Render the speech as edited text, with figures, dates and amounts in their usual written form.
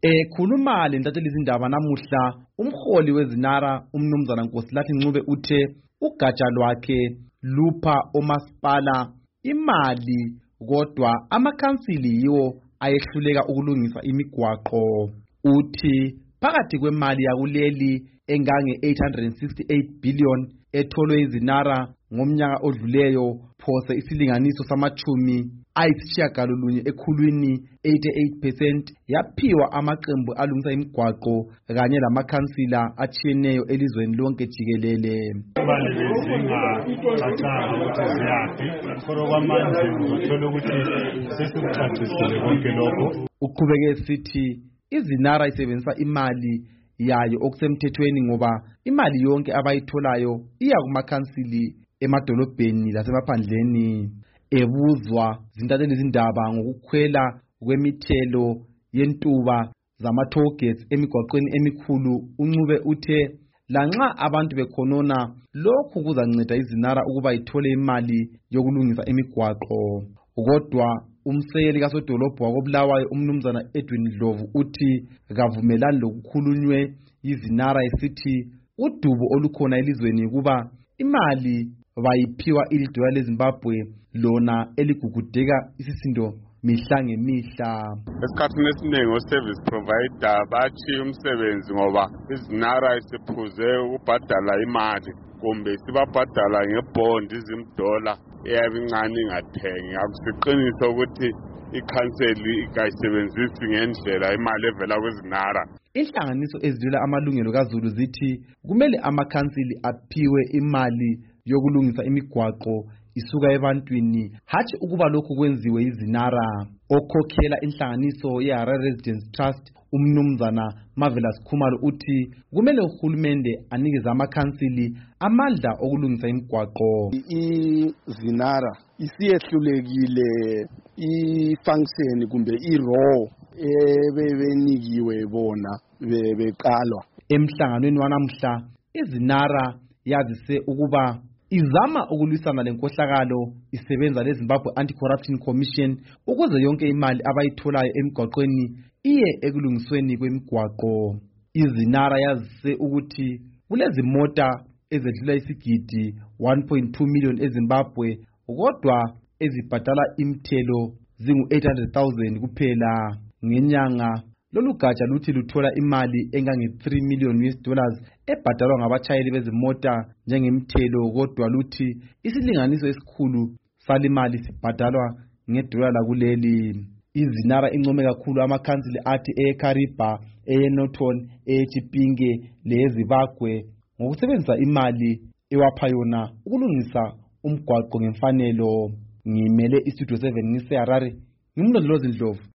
Khuluma lentatheli izindaba namuhla umholi wezinara umnumzana Nkosilathi Ncube uthe ugatsha lwakhe lupha omasipala imali kodwa amakhansili yiwo ayehluleka ukulungisa imigwaqo. Uthi phakathi kwemali yakuleli engange 868 billion etholwe izinara ngomnyaka odluleyo phose isilinganiso samachumi ayisishiyagalolunye ekhulwini 88% yaphiwa amaqembu alungisa imigwaqo kanye lamakhansila atshiyeneyo elizweni lonke jikelele. Imali bezingacacanga ukuthi ziyaphi kodwa kwamanje ngizothola ukuthi sesikucacisile konke lokho. Uqhubeke sithi izinara isebenzisa imali yayo okusemthethweni ngoba imali yonke abayitholayo iya kumakhansili emadolobheni lasemaphandleni. Ebuzwa zintatheli izindaba ngokukhwela kwemithelo yentuba zama-tollgates emigwaqweni emikhulu, uNcube uthe lanxa abantu bekhonona lokhu kuzanceda izinara ukuba ithole imali yokulungisa imigwaqo. Kodwa umsekeli kasodolobho wakoBulawayo umnumzana Edwin Dlovu uthi kavumelani lokukhulunywe izinara esithi udubo olukhona elizweni kuba imali bayiphiwa ilidollar leZimbabwe lona eligugudeka isisindo mihla ngemihla. Esikhathini esiningi o-service provider batshiya umsebenzi ngoba izinara isiphuze ukubhadala imali kumbe sibabhadala ngebond izimdola eyabe incane ingathengi. Akusiqiniso ukuthi ikhanseli ikayisebenzisi ngendlela imali evela kwezinara. Inhlanganiso ezidlula amalungelo kaZulu zithi kumele amakhansili aphiwe imali yokulungisa imigwaqo isuka ebantwini hatshi ukuba lokhu kwenziwe izinara. Okhokhela inhlanganiso yeHarare Residence Trust umnumzana Marvelous Khumalo uthi kumele uhulumende anikeze amakhansili amandla okulungisa imigwaqo. Izinara isiyehlulekile i-function kumbe i-role ebebenikiwe bona beqalwa. Emhlanganweni wanamhla izinara yazise ukuba izama ukulwisana lenkohlakalo isebenza leZimbabwe Anti-Corruption Commission ukuze yonke imali abayitholayo emigwaqweni iye ekulungisweni kwemigwaqo. Izinara yazise ukuthi kulezimota ezedlula isigidi 1.2 million eZimbabwe kodwa ezibhadala imithelo zingu-800,000 kuphela ngenyanga. Lolu gatsha luthi luthola imali engange $3 million ebhadalwa ngabatshayeli bezimota njengemithelo, kodwa luthi isilinganiso esikhulu salimali sibhadalwa ngedollar lakuleli. Izinara income kakhulu amakhansili athi eKariba, eNorton, eChipinge leZimbabwe ngokusebenzisa imali ewapha yona ukulungisa umgwaqo ngemfanelo. Ngimele iStudio 7 ngiseHarare, ngimlondolozi Ndlovu.